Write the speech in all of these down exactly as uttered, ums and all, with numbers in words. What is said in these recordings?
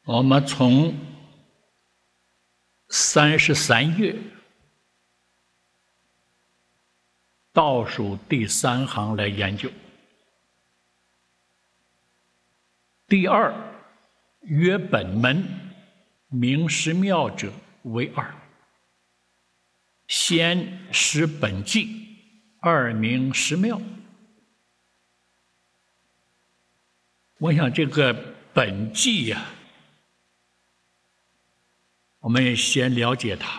我们从三十三页倒数第三行来研究。第二，曰本门，名师妙者为二。先识本纪，二名师妙。我想这个本纪呀、啊，我们也先了解它，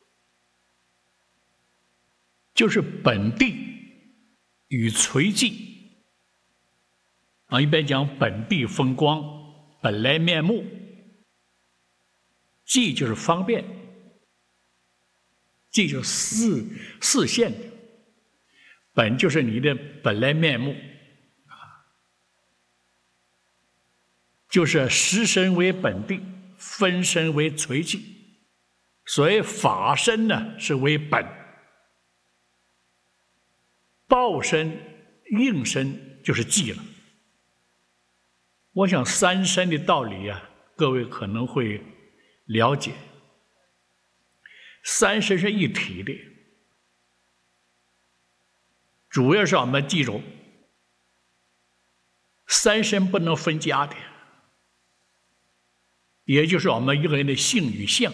就是本地与垂迹啊，一般讲本地风光，本来面目，迹就是方便，迹就是视视线，本就是你的本来面目，就是实身为本地，分身为垂迹。所谓法身呢，是为本；报身、应身就是迹了。我想三身的道理啊，各位可能会了解。三身是一体的，主要是我们记住，三身不能分家的，也就是我们一个人的性与相。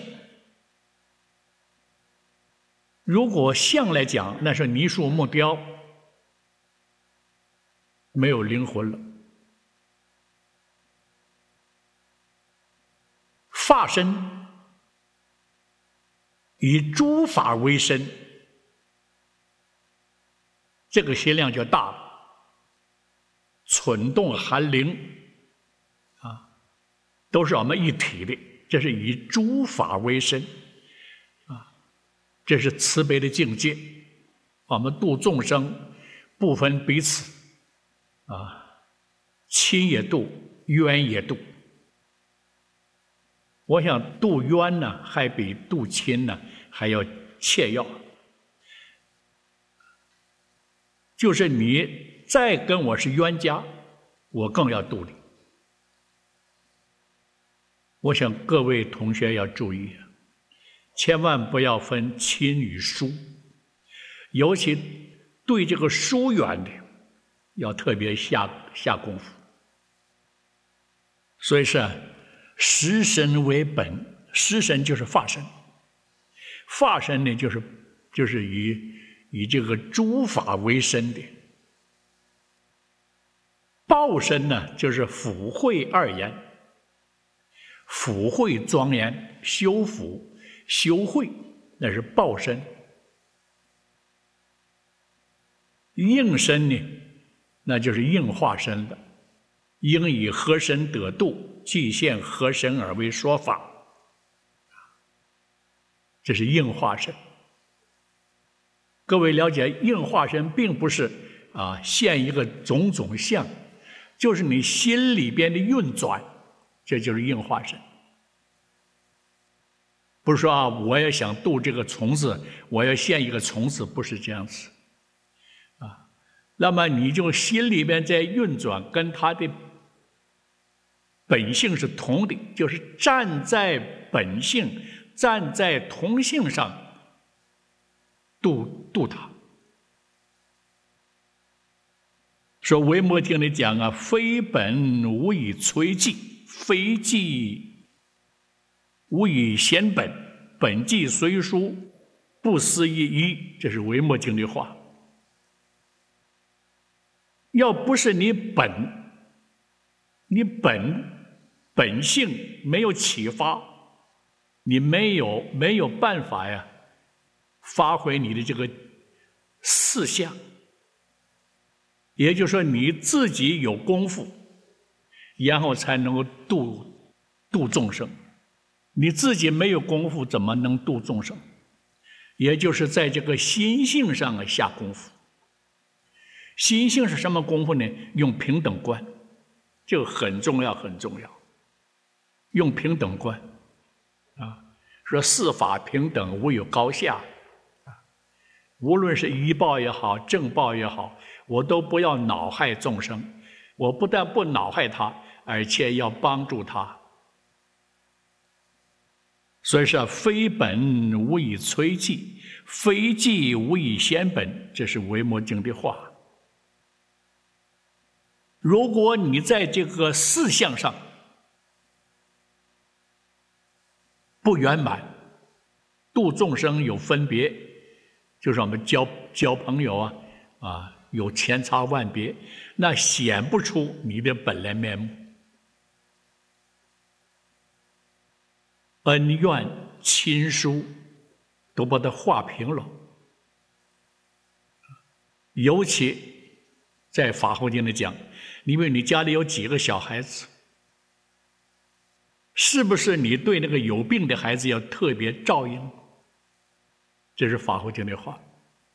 如果相来讲，那是泥塑木雕，没有灵魂了。法身以诸法为身，这个心量就大了，蠢动含灵啊，都是我们一体的，这是以诸法为身啊，这是慈悲的境界。我们度众生不分彼此啊，亲也度，冤也度。我想度冤呢，还比度亲呢还要切要。就是你再跟我是冤家，我更要度你。我想各位同学要注意，千万不要分亲与疏，尤其对这个疏远的，要特别下下功夫。所以是实身为本，实身就是法身，法身呢就是就是以以这个诸法为身的，报身呢就是辅慧二言，辅慧庄严，修辅修慧，那是报身。应身呢，那就是应化身的，应以合身得度，即现合身而为说法，这是应化身。各位了解，应化身并不是啊现一个种种相，就是你心里边的运转，这就是应化身。不是说啊，我也想度这个虫子，我要现一个虫子，不是这样子啊。那么你就心里边在运转，跟它的本性是同的，就是站在本性、站在同性上度度它。说维摩经里讲啊，非本无以摧迹，非迹无以显本，本纪虽殊，不思一一。这是维摩经的话。要不是你本，你本本性没有启发，你没有没有办法呀，发挥你的这个四相。也就是说，你自己有功夫，然后才能够度度众生。你自己没有功夫，怎么能度众生？也就是在这个心性上啊下功夫。心性是什么功夫呢？用平等观，这个很重要，很重要。用平等观啊，说四法平等，无有高下啊。无论是依报也好，正报也好，我都不要恼害众生。我不但不恼害他，而且要帮助他所以说，非本无以摧迹，非迹无以先本，这是维摩经的话。如果你在这个事项上不圆满，度众生有分别，就是我们交交朋友啊啊有千差万别，那显不出你的本来面目。恩怨亲疏都把它画平了，尤其在法华经里讲，因为你家里有几个小孩子，是不是你对那个有病的孩子要特别照应？这是法华经的话。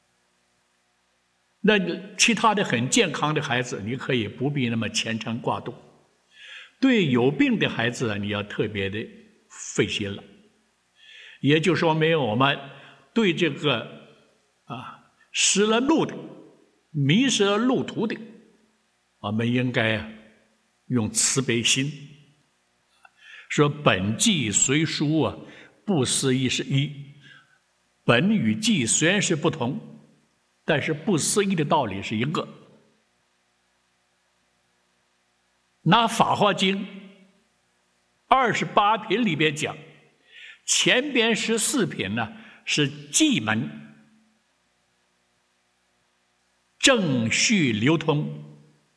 那其他的很健康的孩子，你可以不必那么牵肠挂肚；对有病的孩子，你要特别的费心了。也就说明我们对这个啊失了路的、迷失了路途的，我们应该啊用慈悲心。说本迹虽殊啊，不思议是一。本与迹虽然是不同，但是不思议的道理是一个。拿《法华经》二十八品里边讲，前边十四品呢是迹门，正序流通，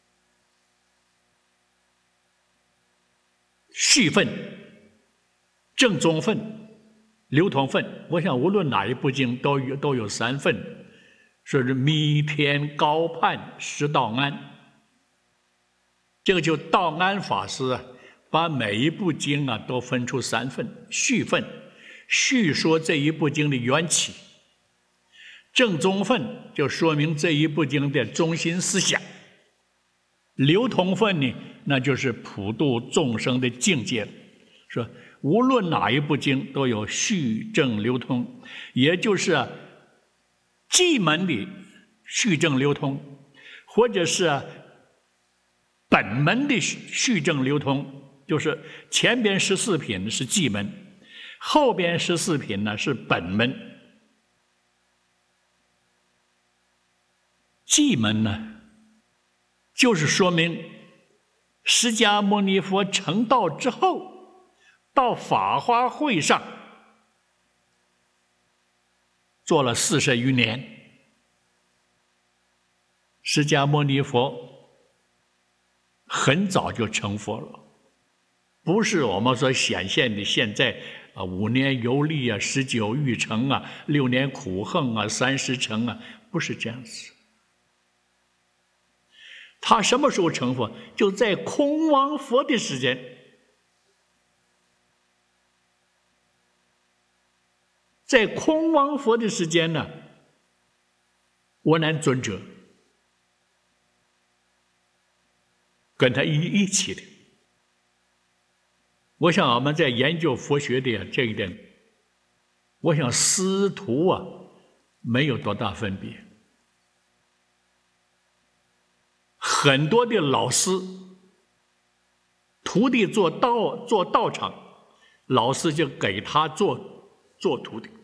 序分、正宗分、流通分。我想无论哪一部经都有都有三分，说是弥天高盼识道安。这个就道安法师啊，把每一部经啊都分出三份：序分，叙说这一部经的缘起；正宗分，就说明这一部经的中心思想；流通分呢，那就是普度众生的境界了。说无论哪一部经都有序正流通，也就是啊迹门里序正流通，或者是啊本门的序正流通，就是前边十四品是迹门，后边十四品呢是本门。迹门呢，就是说明释迦牟尼佛成道之后，到法华会上做了四十余年。释迦牟尼佛很早就成佛了，不是我们所显现的现在啊五年游历啊，十九欲成啊，六年苦行啊，三十成啊，不是这样子。他什么时候成佛？就在空王佛的时间，在空王佛的时间呢，我南尊者跟他一一起的。我想我们在研究佛学的这一点，我想师徒啊没有多大分别。很多的老师，徒弟做道做道场，老师就给他做做徒弟。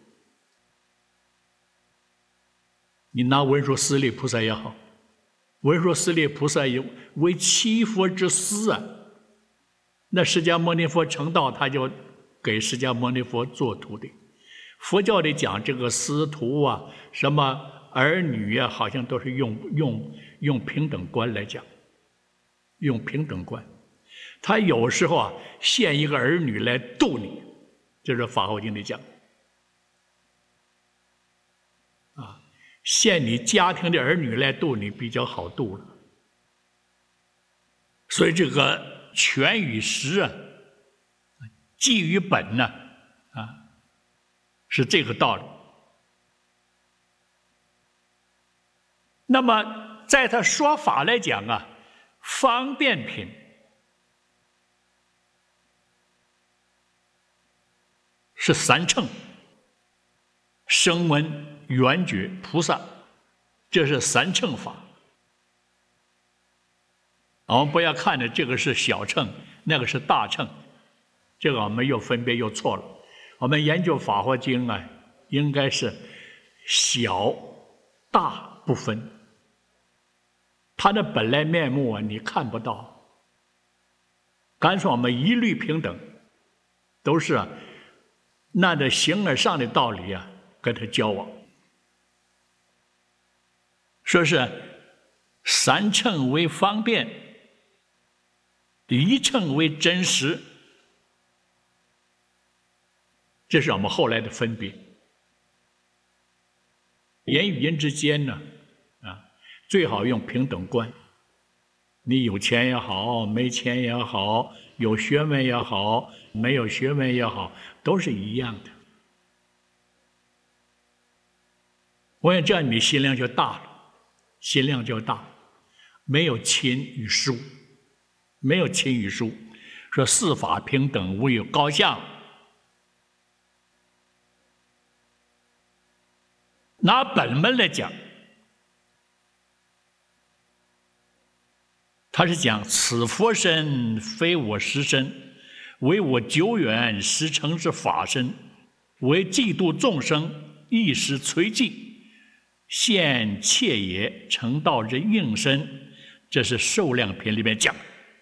你拿文殊师利菩萨也好，文殊师利菩萨也为七佛之师啊。那释迦牟尼佛成道，他就给释迦牟尼佛做徒弟。佛教里讲这个师徒啊，什么儿女啊，好像都是用用用平等观来讲，用平等观。他有时候啊，献一个儿女来度你，这是《法华经》里讲。啊，献你家庭的儿女来度你比较好度了。所以这个权与实啊，迹与本呢，啊，是这个道理。那么在他说法来讲啊，方便品是三乘：声闻、缘觉、菩萨，这是三乘法。我们不要看着这个是小乘，那个是大乘，这个我们又分别又错了。 我们研究法华经啊，应该是小大不分，它的本来面目啊，你看不到。干脆我们一律平等，都是啊，按着形而上的道理啊，跟他交往。说是三乘为方便，一乘为真实，这是我们后来的分别。人与人之间呢，啊，最好用平等观。你有钱也好，没钱也好，有学问也好，没有学问也好，都是一样的。我想这样你心量就大了。心量就大，没有亲与疏，没有亲与疏。说四法平等，无有高下。拿本门来讲，他是讲此佛身非我实身，为我久远实成之法身，为嫉妒众生，一时垂寂。现切也成道之应身，这是受量品里面讲，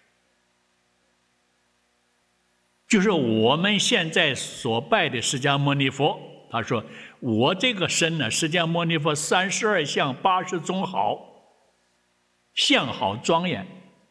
就是我们现在所拜的释迦牟尼佛。他说我这个身呢，释迦牟尼佛三十二相八十种好，相好庄严。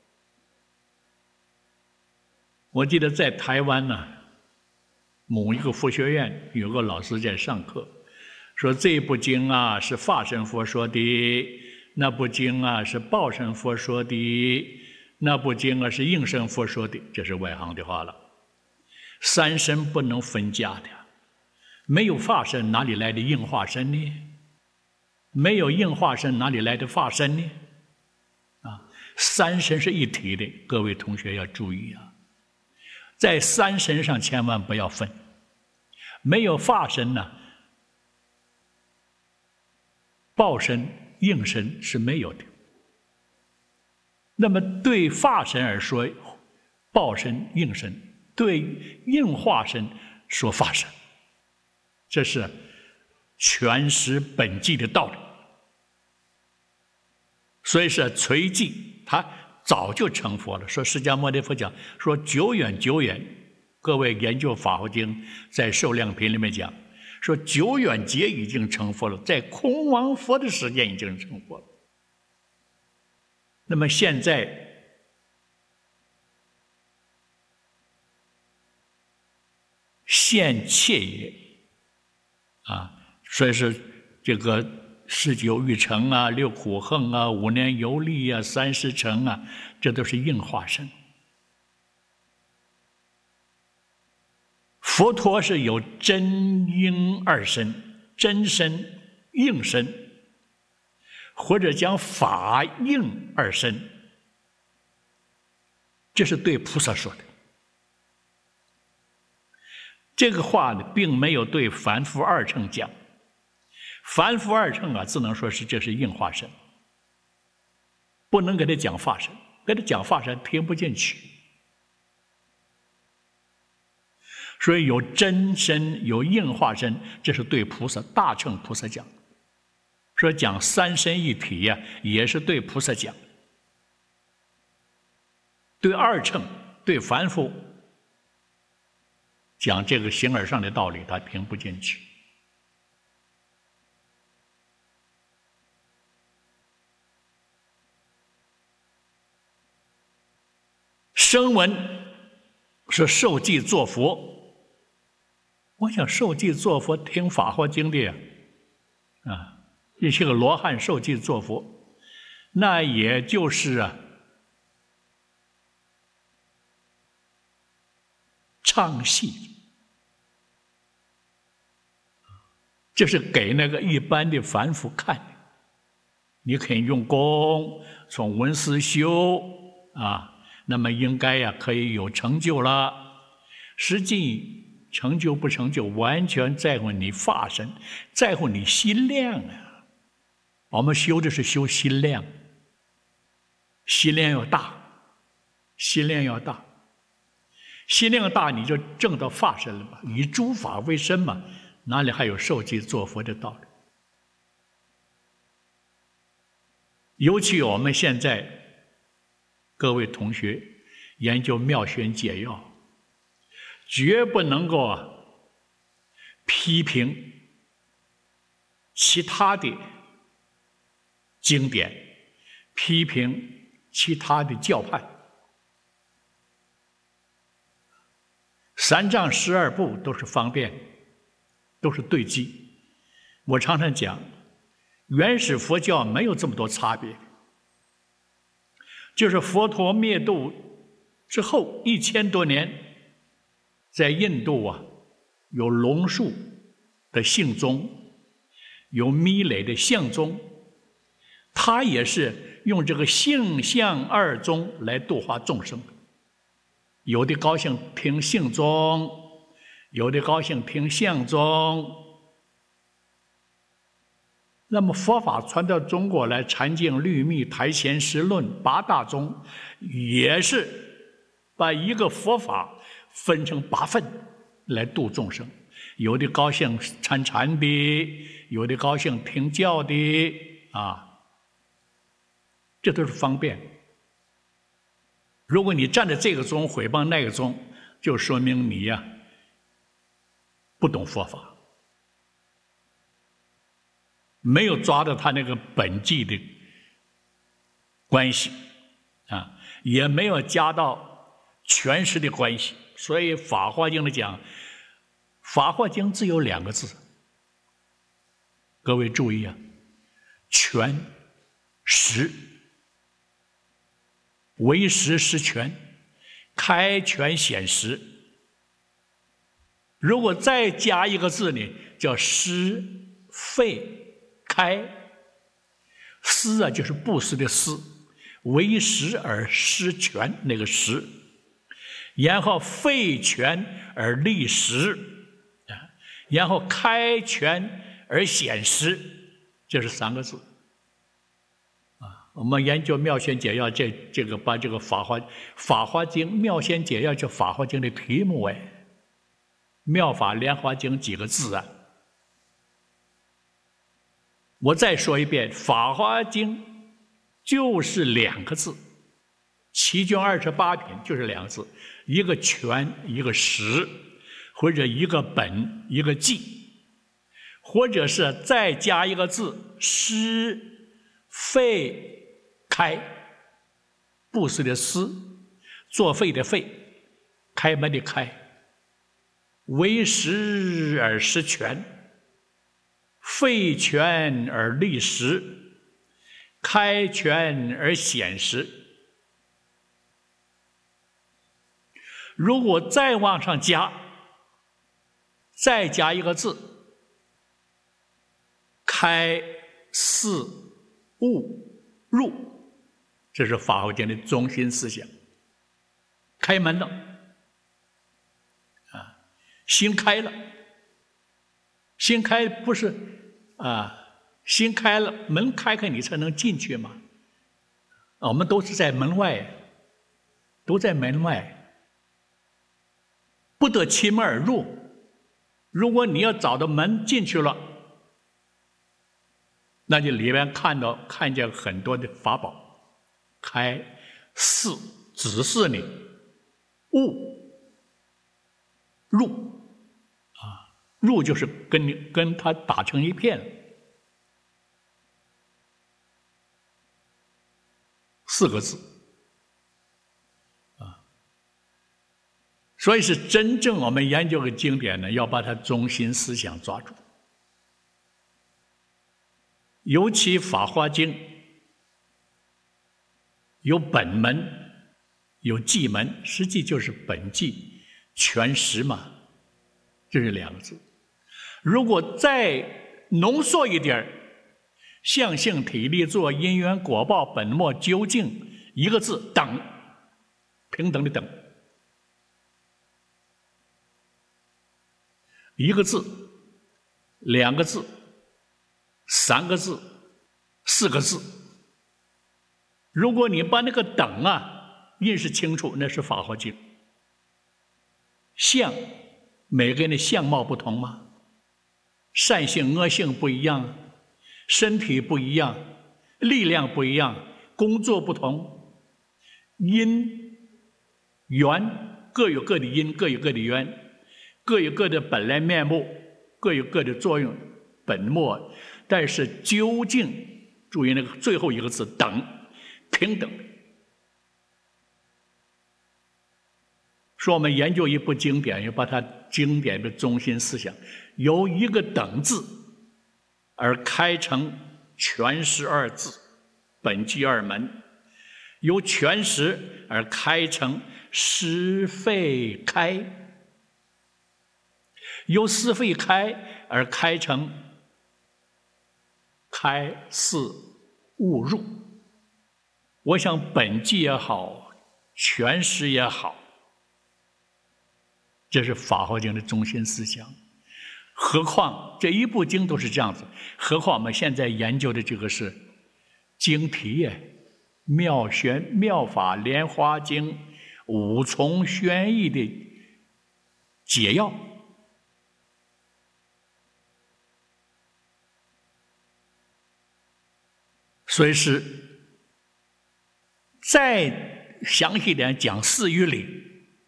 我记得在台湾呢，某一个佛学院有个老师在上课，说这部经啊是法身佛说的，那部经啊是报身佛说的，那部经啊是应身佛说的，这是外行的话了。三身不能分家的，没有法身哪里来的应化身呢？没有应化身哪里来的法身呢？啊，三身是一体的，各位同学要注意啊，在三身上千万不要分，没有法身呢，报身、应身是没有的。那么对法身而说，报身、应身；对应化身说法身，这是全实本际的道理。所以是垂寂，他早就成佛了。说释迦牟尼佛讲，说久远久远，各位研究法华经，在受量品里面讲。说久远劫已经成佛了，在空王佛的时间已经成佛了。那么现在现切也啊，所以是这个十九欲成啊、六苦恨啊、五年游历啊、三十成啊，这都是应化身。佛陀是有真应二身，真身、应身，或者讲法应二身，这是对菩萨说的。这个话呢，并没有对凡夫二乘讲。凡夫二乘啊，只能说是这是应化身，不能给他讲法身，给他讲法身听不进去。所以有真身有应化身，这是对菩萨大乘菩萨讲。说讲三身一体呀、啊，也是对菩萨讲。对二乘对凡夫讲这个形而上的道理，他听不进去。声闻是受记作佛。我想受记作佛听法华经的呀，啊，这些个罗汉受记作佛，那也就是啊，唱戏，就是给那个一般的凡夫看的。你肯用功，从闻思修啊，那么应该呀、啊、可以有成就了。实际成就不成就，完全在乎你法身，在乎你心量啊。我们修的是修心量，心量要大，心量要大。 心量大，你就证到法身了嘛，以诸法为身嘛，哪里还有受记作佛的道理？尤其我们现在各位同学研究妙玄解要，绝不能够啊批评其他的经典，批评其他的教派。三藏十二部都是方便，都是对机。我常常讲，原始佛教没有这么多差别，就是佛陀灭度之后一千多年，在印度啊，有龙树的性宗，有弥勒的相宗，他也是用这个性相二宗来度化众生。有的高兴听性宗，有的高兴听相宗。那么佛法传到中国来，禅净、律密、台前实论八大宗，也是把一个佛法分成八份来度众生。有的高兴参禅的，有的高兴听教的，啊，这都是方便。如果你站在这个宗毁谤那个宗，就说明你呀、啊、不懂佛法，没有抓到他那个本际的关系啊，也没有加到全实的关系。所以《法华经》里讲，《法华经》只有两个字，各位注意啊，全实。为实实全，开全显实。如果再加一个字呢，叫施废开。施啊，就是布施的施，为实而施全那个实，然后废全而立实，然后开全而显实，这是三个字。我们研究妙仙解要，这这个把这个法华法华经妙仙解要叫法华经的题目哎，妙法莲华经几个字啊？我再说一遍，法华经就是两个字，七卷二十八品就是两个字，一个全，一个实，或者一个本，一个记，或者是再加一个字，施废开，布施的施，作废的废，开门的开，为实而施全，废全而立实，开全而显实。如果再往上加，再加一个字，开示悟入，这是法华经的中心思想。开门了，啊，心开了，心开不是啊，心开了，门开开你才能进去嘛。我们都是在门外，都在门外，不得其门而入。如果你要找到门进去了，那就里面看到看见很多的法宝。开示指示你，悟入啊，入就是跟你跟他打成一片，四个字啊。所以是真正我们研究的经典呢，要把它中心思想抓住，尤其《法华经》。有本门，有记门，实际就是本记全实嘛，这是两个字。如果再浓缩一点，相性体力作因缘果报本末究竟，一个字等，平等的等，一个字，两个字，三个字，四个字。如果你把那个等啊认识清楚，那是法华经。 相，每个人的相貌不同吗？善性、恶性不一样，身体不一样，力量不一样，工作不同，因缘各有各的因，各有各的缘，各有各的本来面目，各有各的作用本末。但是究竟，注意那个最后一个字等，平等。说我们研究一部经典，要把它经典的中心思想由一个等字而开成全实二字，本纪二门；由全实而开成是非开；由是非开而开成开示悟入。我想本纪也好，全实也好，这是法华经的中心思想。何况这一部经都是这样子，何况我们现在研究的这个是经题呀，妙玄妙法莲华经五重玄义的解要。所以是再详细点讲四于理。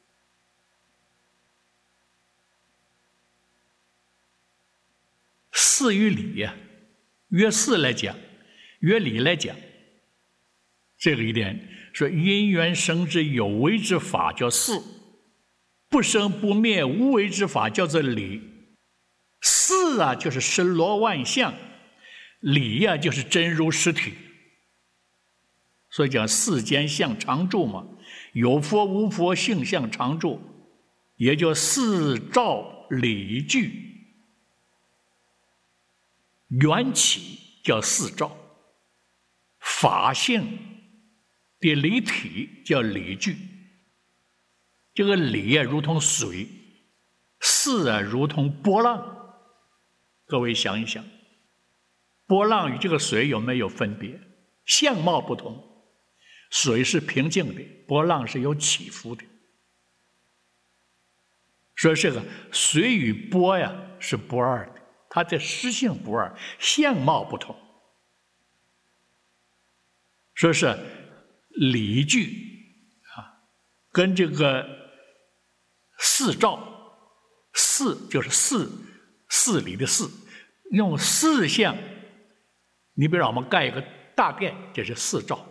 四于理呀，约四来讲，约理来讲，这个一点说因缘生之有为之法叫四，不生不灭无为之法叫做理。四啊就是十罗万象，理呀、啊、就是真如实体。所以讲世间相常住嘛，有佛无佛性相常住，也就四照理具。缘起叫四照，法性的理体叫理具。这个理啊如同水，四啊如同波浪。各位想一想，波浪与这个水有没有分别？相貌不同，水是平静的，波浪是有起伏的。所以这个水与波呀是不二的，它的实性不二，相貌不同。说是理具啊，跟这个四照，四就是四四理的四，用四相。你比如我们盖一个大殿，这是四照，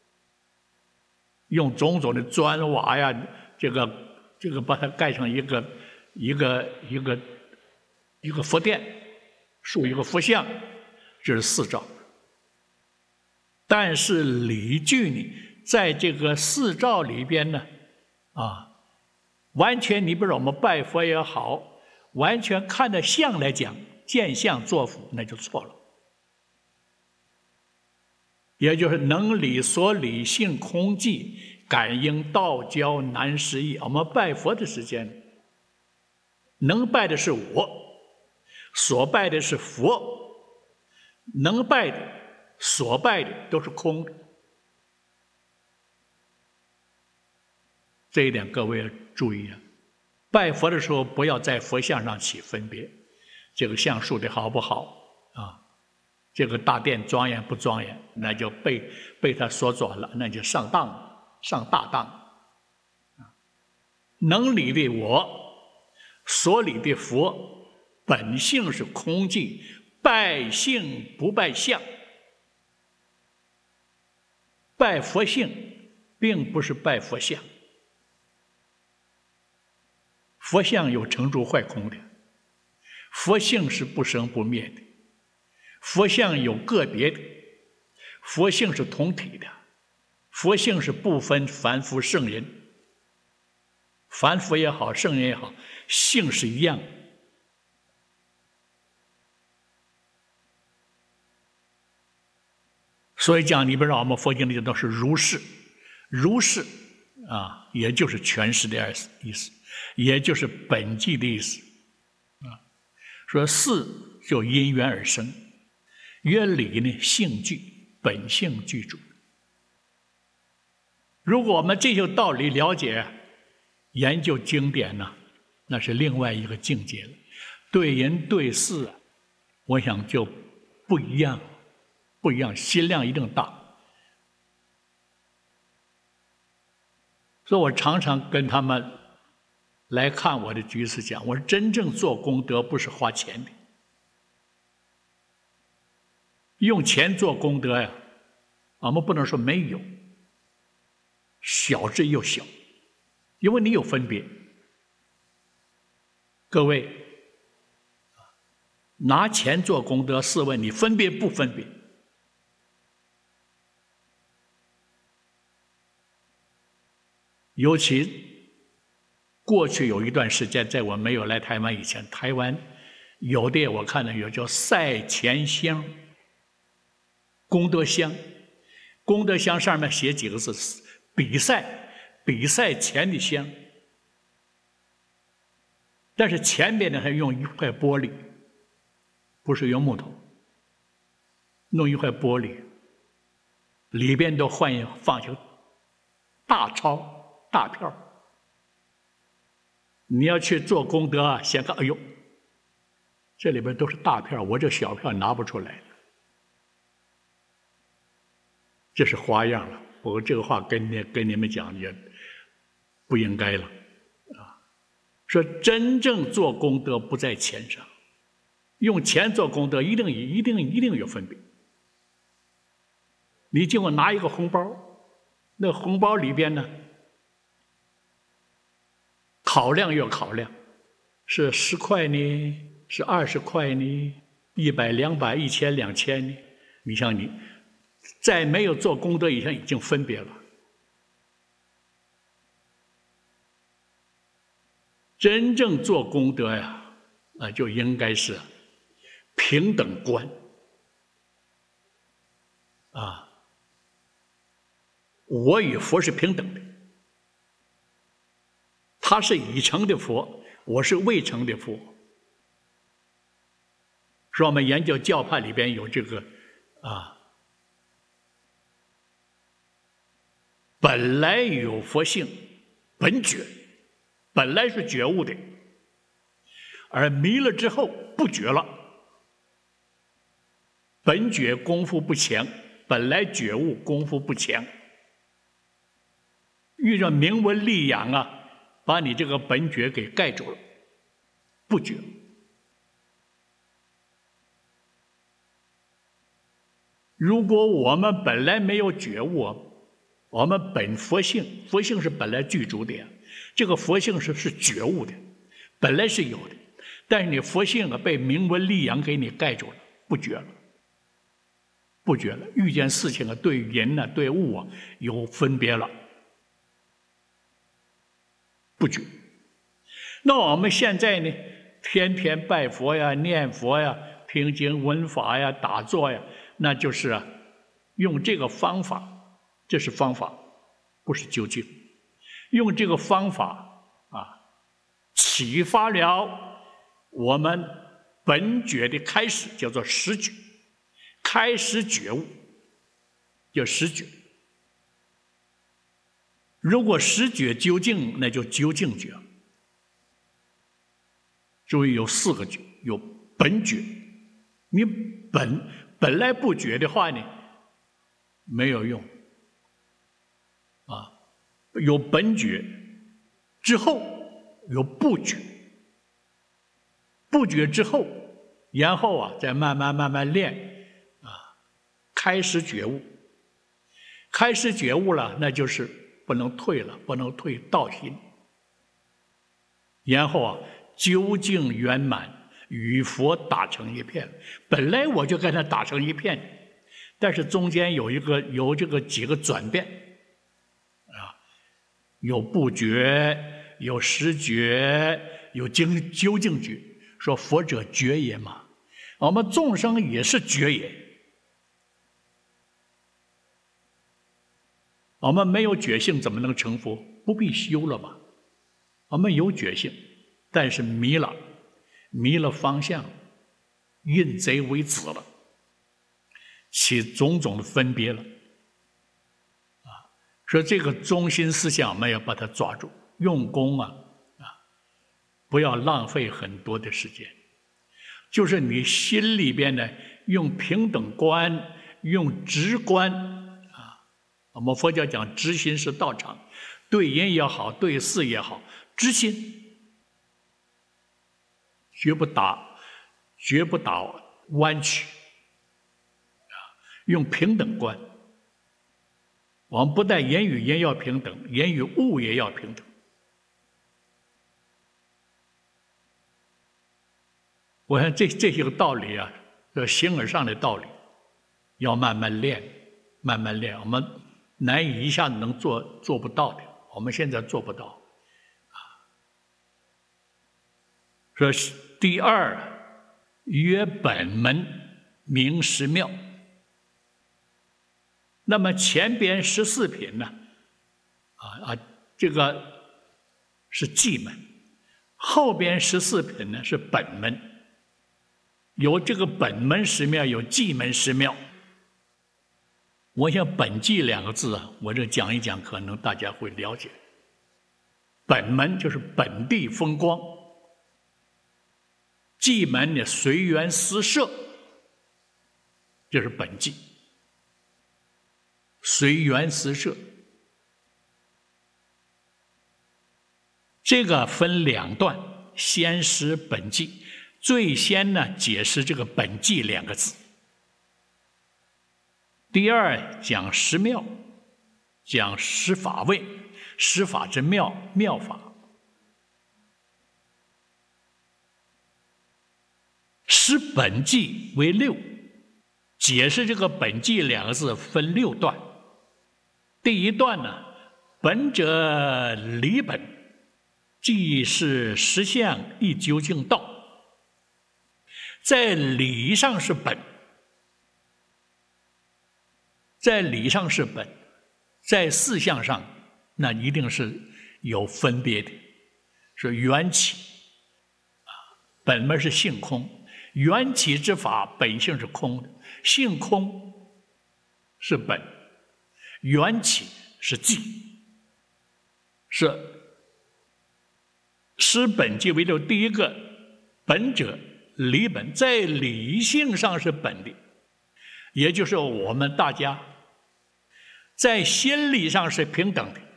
用种种的砖瓦呀，这个这个把它盖成一个一个一个一个佛殿，竖一个佛像，这是四照。但是理具呢，在这个四照里边呢，啊，完全你比如我们拜佛也好，完全看着相来讲，见相作福，那就错了。也就是能理所理性空寂，感应道交难思议。我们拜佛的时间，能拜的是我，所拜的是佛，能拜的所拜的都是空的。这一点各位要注意啊！拜佛的时候不要在佛像上起分别，这个像竖的好不好啊？这个大殿庄严不庄严，那就被被他所转了，那就上当了，上大当。能理的我，所理的佛，本性是空寂，拜性不拜相。拜佛性并不是拜佛像，佛像有成住坏空的，佛性是不生不灭的，佛像有个别的，佛性是同体的，佛性是不分凡夫圣人，凡夫也好，圣人也好，性是一样的。所以讲，你比如说我们佛经里都是如是，如是啊，也就是全实的意思，也就是本寂的意思啊。说四就因缘而生，约理呢性具，本性具足。如果我们这些道理了解，研究经典呢， 那是另外一个境界了。对人对事啊，我想就不一样，不一样，心量一定大。所以我常常跟他们来看我的居士讲，我说真正做功德不是花钱的，用钱做功德呀，我们不能说没有，小之又小，因为你有分别。各位，拿钱做功德，试问你分别不分别？尤其过去有一段时间，在我没有来台湾以前，台湾有的我看到有叫赛钱箱、功德箱，功德箱上面写几个字：比赛，比赛钱的箱。但是前面呢还用一块玻璃，不是用木头，弄一块玻璃，里边都换放些大钞。大票，你要去做功德啊，先看，哎呦，这里边都是大票，我这小票拿不出来，这是花样了。我这个话跟你跟你们讲也不应该了啊。说真正做功德不在钱上，用钱做功德一定一定一定有分别。你尽管拿一个红包，那红包里边呢？考量又考量，是十块呢，是二十块呢，一百、两百、一千、两千呢？你像你，在没有做功德以前已经分别了。真正做功德呀，那就应该是平等观啊。我与佛是平等的。他是已成的佛，我是未成的佛。说我们研究教派里边有这个啊，本来有佛性，本觉，本来是觉悟的，而迷了之后不觉了，本觉功夫不强，本来觉悟功夫不强，遇着名闻利养啊。把你这个本觉给盖住了，不觉。如果我们本来没有觉悟，我们本佛性，佛性是本来具足的呀，这个佛性是是觉悟的，本来是有的，但是你佛性啊被名闻利养给你盖住了，不觉了，不觉了，遇见事情啊，对人啊，对物啊有分别了。不觉。那我们现在呢，天天拜佛呀、念佛呀、听经闻法呀、打坐呀，那就是啊，用这个方法，这是方法，不是究竟。用这个方法啊，启发了我们本觉的开始，叫做实觉，开始觉悟，叫实觉。如果实觉究竟，那就究竟觉。注意有四个觉，有本觉，你本本来不觉的话呢，没有用啊。有本觉之后有不觉，不觉之后，然后啊再慢慢慢慢练啊，开始觉悟，开始觉悟了，那就是不能退了，不能退道心。然后啊，究竟圆满，与佛打成一片。本来我就跟他打成一片，但是中间有一个有这个几个转变啊，有不觉，有实觉，有经究竟觉。说佛者觉也嘛，我们众生也是觉也。我们没有觉性怎么能成佛？不必修了吧？我们有觉性，但是迷了，迷了方向，认贼为子了，起种种的分别了。啊，说这个中心思想我们要把它抓住，用功啊啊， 不要浪费很多的时间。就是你心里边呢，用平等观，用直观啊。我们佛教讲直心是道场，对人也好，对事也好，直心，绝不打，绝不打弯曲啊。用平等观，我们不但言语言要平等，言语物也要平等。我想这这些个道理啊，这形而上的道理，要慢慢练，慢慢练。我们难以一下子能做做不到的，我们现在做不到。啊，说第二，曰本门，名十妙。那么前边十四品呢，啊啊，这个是迹门，后边十四品呢是本门。有这个本门十妙，有迹门十妙。我想本迹两个字啊，我这讲一讲，可能大家会了解。本门就是本地风光，迹门呢随缘施设，这是本迹。随缘施设，这个分两段，先施本迹。最先呢，解释这个本迹两个字。第二讲十妙，讲十法位，十法之妙，妙法。使本迹为六，解释这个本迹两个字分六段。第一段呢，本者理本，即是实相亦究竟道。在理上是本，在理上是本，在事相上那一定是有分别的，是缘起啊，本门是性空，缘起之法本性是空的，性空是本，缘起是迹，是使本迹为六。第一个本者理本，在理性上是本的，也就是我们大家在心理上是平等的，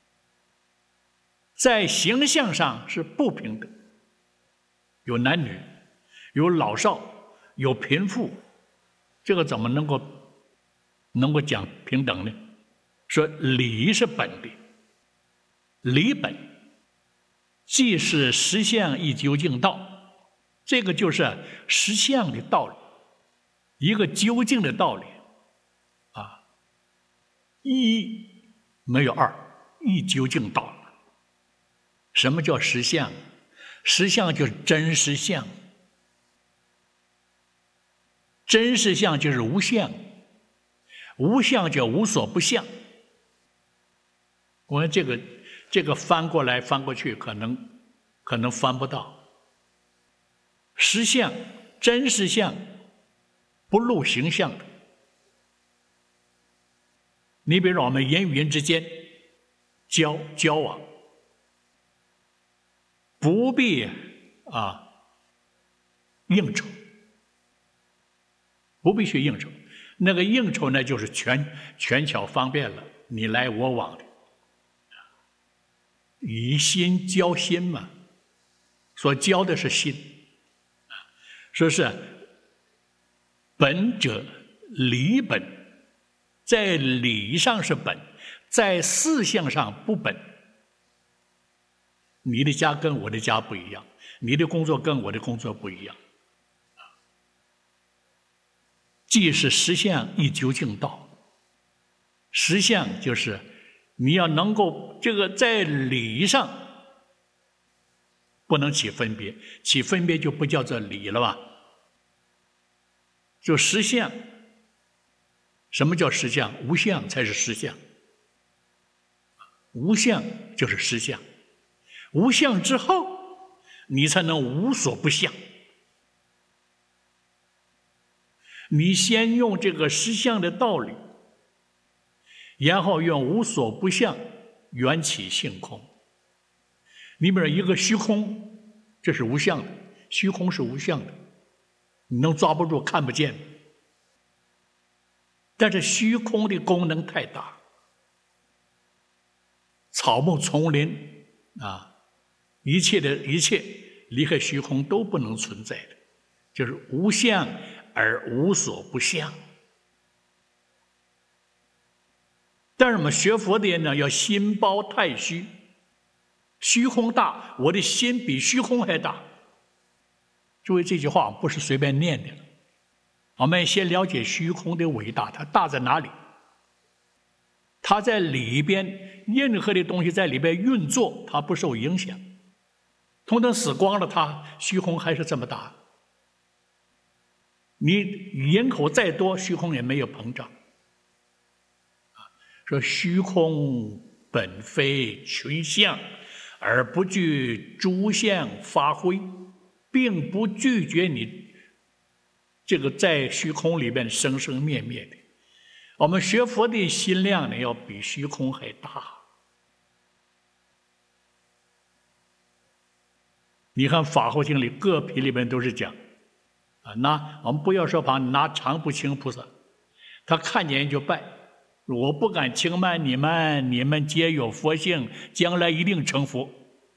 在形象上是不平等，有男女，有老少，有贫富，这个怎么能够能够讲平等呢？说理是本的，理本既是实相亦究竟道。这个就是实相的道理，一个究竟的道理啊，一没有二，一究竟道。什么叫实相？实相就是真实相，真实相就是无相，无相就无所不相。我们这个这个翻过来翻过去，可能可能翻不到。实相、真实相，不露形象的。你比如说，我们人与人之间交交往，不必啊应酬，不必去应酬。那个应酬呢，就是权权巧方便了，你来我往的，以心交心嘛，所交的是心。说是本者理本，在理上是本，在事相上不本。你的家跟我的家不一样，你的工作跟我的工作不一样。既是实相亦究竟道。实相就是你要能够这个在理上不能起分别，起分别就不叫做理了吧？就实相。什么叫实相？无相才是实相。无相就是实相，无相之后，你才能无所不相。你先用这个实相的道理，然后用无所不相，缘起性空。你比如一个虚空， 这是无相的，虚空是无相的，你能抓不住、看不见。但是虚空的功能太大，草木丛林啊，一切的一切离开虚空都不能存在的，就是无相而无所不相。但是我们学佛的人呢，要心包太虚，虚空大，我的心比虚空还大。注意这句话不是随便念的，我们先了解虚空的伟大，它大在哪里？它在里边，任何的东西在里边运作，它不受影响。同等死光了，它虚空还是这么大。你人口再多，虚空也没有膨胀。说虚空本非群相，而不惧诸相发挥，并不拒绝你这个在虚空里面生生灭灭的。我们学佛的心量呢，要比虚空还大。你看《法华经》里各品里面都是讲啊，拿我们不要说旁拿常不轻菩萨，他看见人就拜。我不敢轻慢你们，你们皆有佛性，将来一定成佛。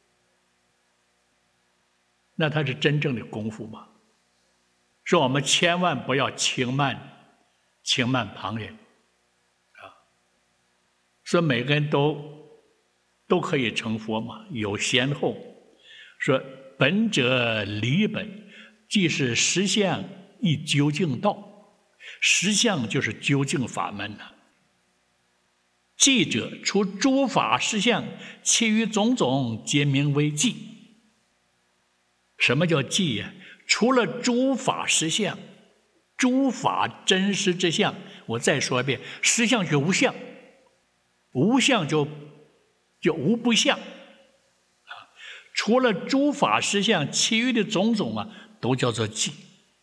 那他是真正的功夫吗？说我们千万不要轻慢轻慢旁人啊！说每个人都都可以成佛嘛，有先后。说本者离本，既是实相，亦究竟道。实相就是究竟法门呐。寂者，除诸法实相，其余种种皆名为寂。什么叫寂呀？除了诸法实相，诸法真实之相，我再说一遍，实相就无相，无相就就无不相啊。除了诸法实相，其余的种种啊，都叫做寂，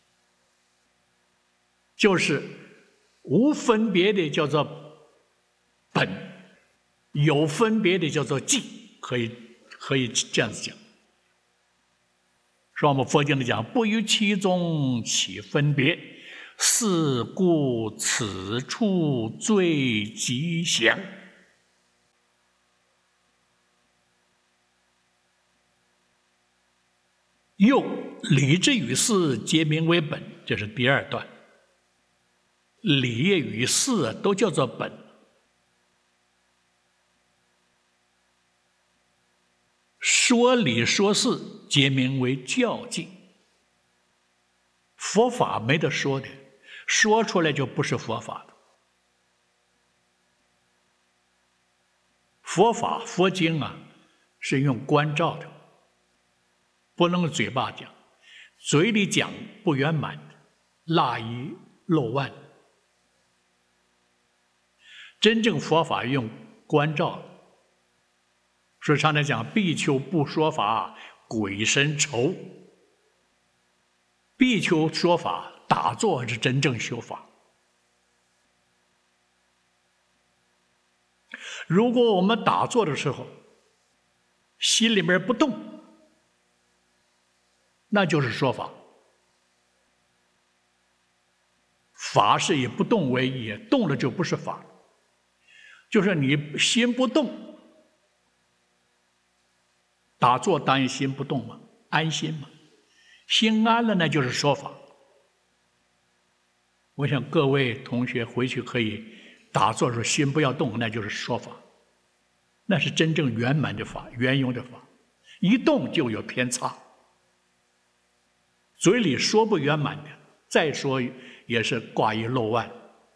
就是无分别的叫做本，有分别的叫做寂，可以可以这样子讲。说我们佛经里讲，不于其中起分别，是故此处最吉祥。又理之与事皆名为本，这是第二段。理与事都叫做本。说理说事皆名为教济。佛法没得说的，说出来就不是佛法的。佛法佛经啊，是用观照的，不能嘴巴讲，嘴里讲不圆满，腊一漏万。真正佛法用观照。说常常讲，比丘不说法，鬼神愁。比丘说法打坐是真正修法。如果我们打坐的时候心里面不动，那就是说法。法是以不动为义，动了就不是法。就是你心不动，打坐当然心不动嘛，安心嘛，心安了那就是说法。我想各位同学回去可以打坐的时候心不要动，那就是说法，那是真正圆满的法，圆融的法。一动就有偏差，嘴里说不圆满的，再说也是挂一漏万。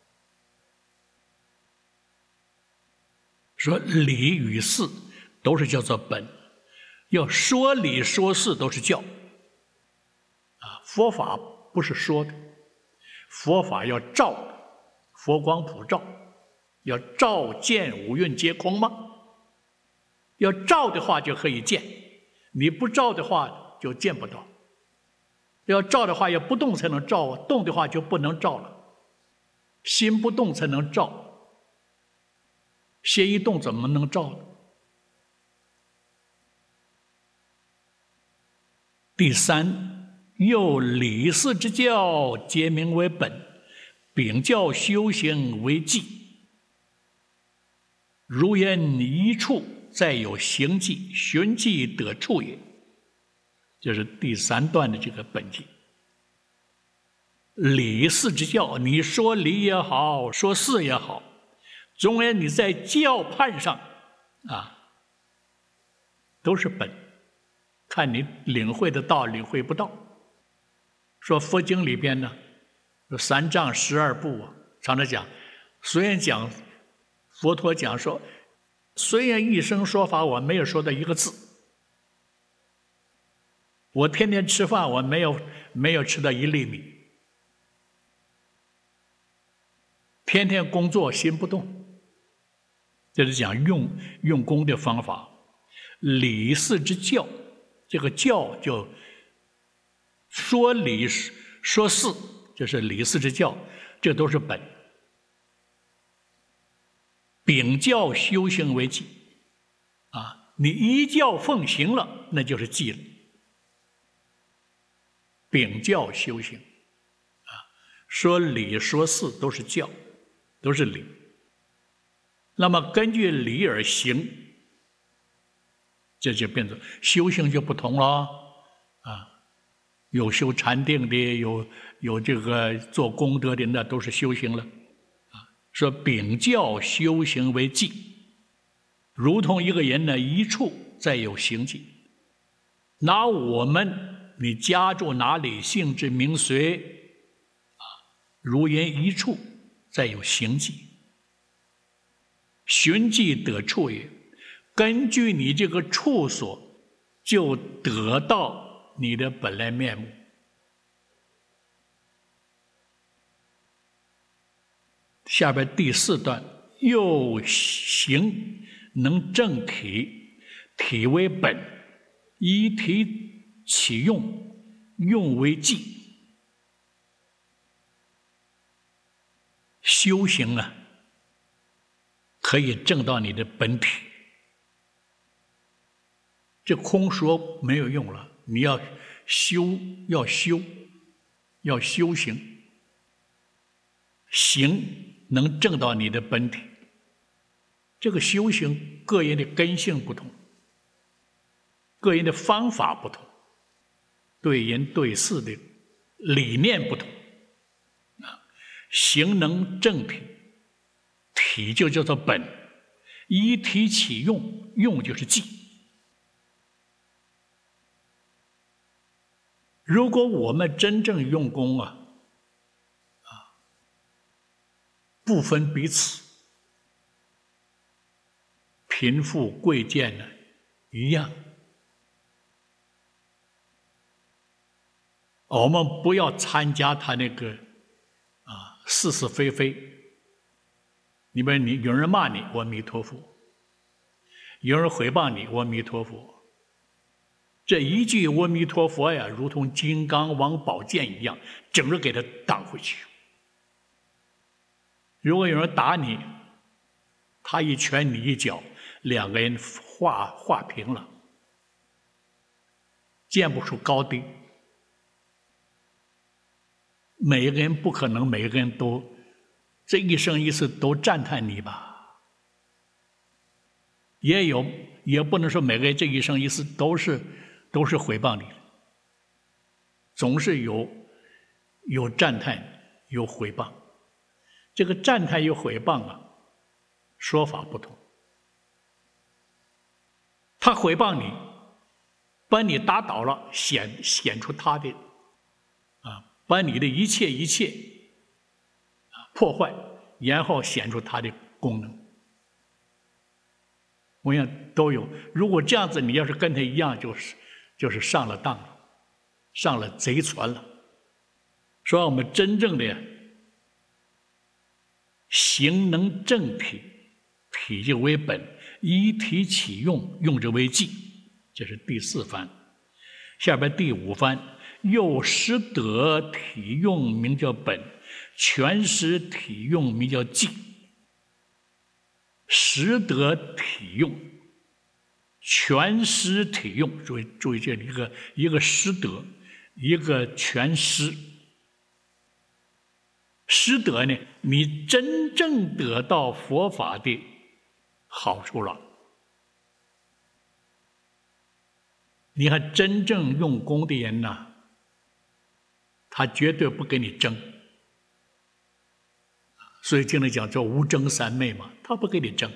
说理与事都是叫做本，要说理说事都是教啊。佛法不是说的，佛法要照的，佛光普照，要照见五蕴皆空吗？要照的话就可以见，你不照的话就见不到。要照的话要不动才能照，动的话就不能照了。心不动才能照，心一动怎么能照呢？ 第三，又理事之教，皆名为本，秉教修行为纪。如言一处，再有行迹，循迹得处也。这是第三段的这个本纪。理事之教，你说理也好，说事也好，总而你在教判上啊，都是本，看你领会得到，领会不到。说佛经里边呢，有三藏十二部啊，常常讲，虽然讲佛陀讲说，虽然一生说法，我没有说到一个字，我天天吃饭，我没有没有吃到一粒米，天天工作心不动，这是讲用用功的方法。理事之教，这个教就说理说事，就是理事之教，这都是本。秉教修行为纪啊，你依教奉行了，那就是纪了。秉教修行啊，说理说事都是教，都是理。那么根据理而行，这就变成修行就不同了啊。有修禅定的，有有这个做功德的，那都是修行了啊。说秉教修行为纪，如同一个人呢，一处再有行迹。拿我们，你家住哪里，姓之名随啊，如人一处再有行迹。循迹得处也，根据你这个处所，就得到你的本来面目。下边第四段，又行能正体，体为本，依体起用，用为纪。修行啊，可以证到你的本体。这空说没有用了，你要修，要修，要修行，行能证到你的本体。这个修行，个人的根性不同，个人的方法不同，对人对事的理念不同啊。行能正体，体就叫做本，依体起用，用就是纪。如果我们真正用功啊，啊，不分彼此，贫富贵贱呢一样，我们不要参加他那个啊是是非非。你比如你有人骂你，阿弥陀佛；有人诽谤你，阿弥陀佛。这一句阿弥陀佛呀，如同金刚王宝剑一样，整个给他挡回去。如果有人打你，他一拳你一脚，两个人划划平了，见不出高低。每一个人不可能每一个人都这一生一世都赞叹你吧，也有也不能说每个人这一生一世都是都是诽谤你，总是有有赞叹有诽谤。这个赞叹与诽谤啊，说法不同。他诽谤你，把你打倒了，显显出他的啊，把你的一切一切啊破坏，然后显出他的功能。我想都有。如果这样子，你要是跟他一样，就是就是上了当了，上了贼船了。说我们真正的行能正体，体就为本，依体起用，用之为纪。这是第四番。下边第五番，又识得体用，名叫本；全识体用，名叫纪。识得体用， 全师体用，注意注意这里一个一个师德，一个全师。师德呢，你真正得到佛法的好处了。你看，真正用功的人呢，他绝对不跟你争。所以经常讲叫无争三昧嘛，他不跟你争。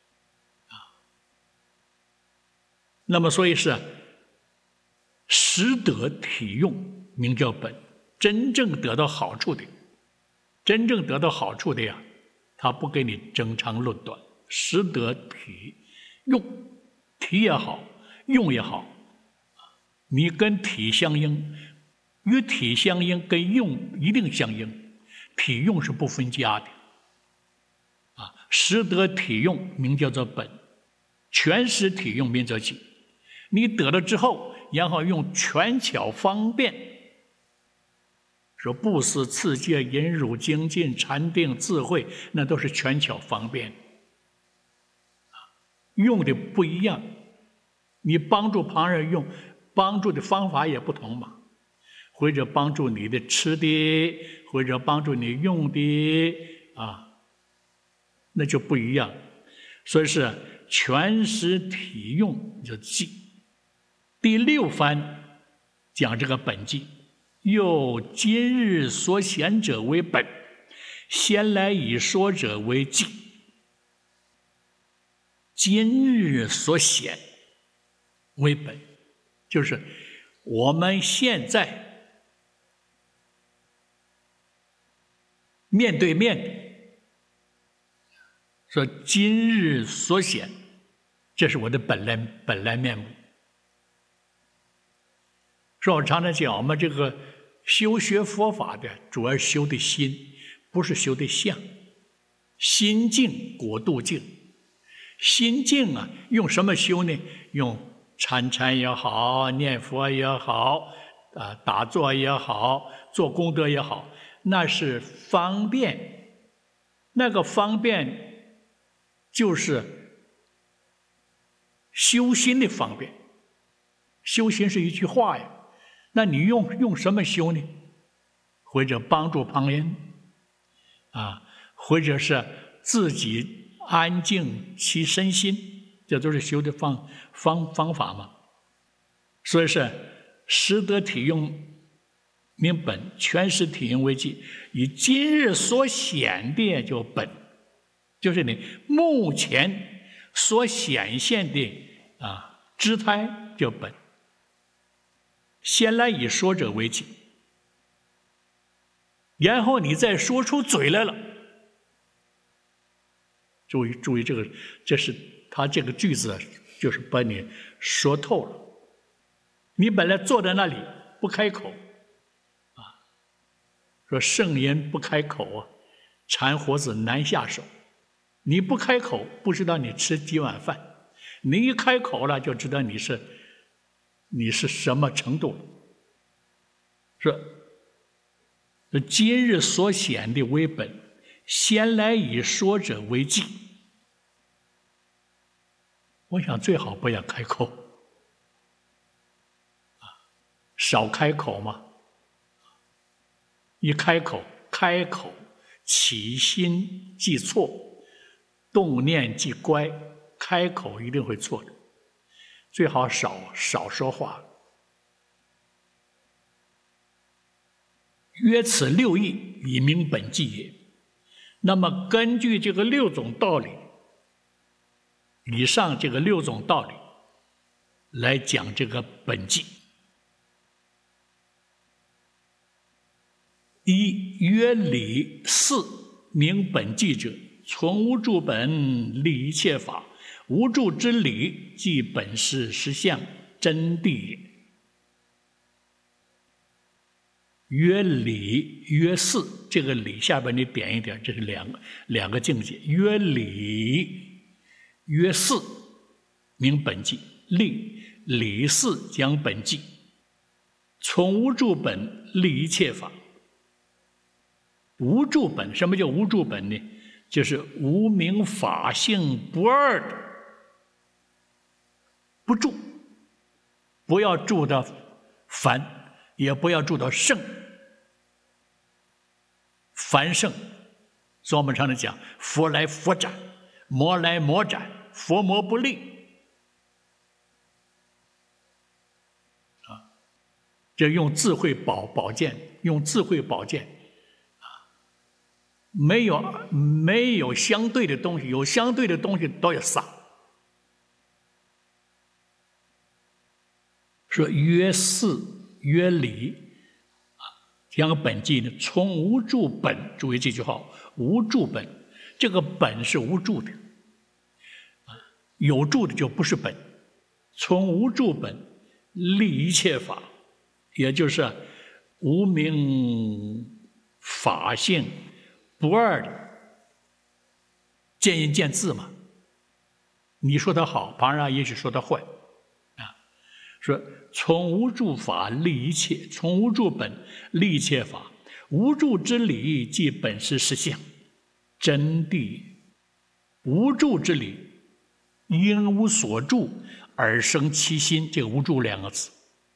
那么，所以是识得体用，名叫本。真正得到好处的，真正得到好处的呀，他不跟你争长论短。识得体用，体也好，用也好，你跟体相应，与体相应，跟用一定相应，体用是不分家的。啊，识得体用，名叫做本；全识体用，名叫己。你得了之后，然后用权巧方便，说布施、持戒、忍辱、精进、禅定、智慧，那都是权巧方便，用的不一样。你帮助旁人用，帮助的方法也不同嘛，或者帮助你的吃的，或者帮助你用的啊，那就不一样。所以是全识体用就记。第六番讲这个本纪，又今日所显者为本，先来已说者为纪。今日所显为本，就是我们现在面对面说今日所显，这是我的本来本来面目。说我常常讲，我们这个修学佛法的，主要修的心，不是修的相。心净果度净。心净啊，用什么修呢？用参禅也好，念佛也好，啊，打坐也好，做功德也好，那是方便。那个方便就是修心的方便。修心是一句话呀。那你用用什么修呢？或者帮助旁人啊，或者是自己安静其身心，这都是修的方方方法嘛。所以是识得体用名本，全识体用为纪。以今日所显的就本，就是你目前所显现的啊姿态叫本。先来以说者为纪，然后你再说出嘴来了。注意注意这个，这是他这个句子，就是把你说透了。你本来坐在那里不开口，啊，说圣人不开口啊，馋活子难下手。你不开口，不知道你吃几碗饭；你一开口了，就知道你是。你是什么程度？说今日所显的为本，先来以说者为纪。我想最好不要开口，少开口嘛。一开口，开口起心即错，动念即乖，开口一定会错的。最好少少说话。曰此六义，以明本纪也。那么根据这个六种道理，以上这个六种道理来讲这个本纪。一曰理四，明本纪者，从无住本，立一切法。无住之理，即本是实相真谛也。曰理，曰事，这个理下边你点一点，这是两个两个境界。曰理，曰事，明本纪。立理事讲本纪，从无住本，立一切法。无住本，什么叫无住本呢？就是无明法性不二的。 不住，不要住到凡，也不要住到圣。凡圣，所以我们常常讲佛来佛斩，魔来魔斩，佛魔不立。啊，就用智慧宝宝剑，用智慧宝剑。啊，没有没有相对的东西，有相对的东西都要杀。说曰事曰理，啊，讲本纪呢，从无住本，注意这句话，无住本，这个本是无住的，啊，有住的就不是本。从无住本立一切法，也就是无明法性不二的，见仁见智嘛。你说他好，旁人也许说他坏。说从无住法立一切，从无住本立一切法。无住之理，即本师实相，真谛。无住之理，因无所住而生其心。这个无住两个字，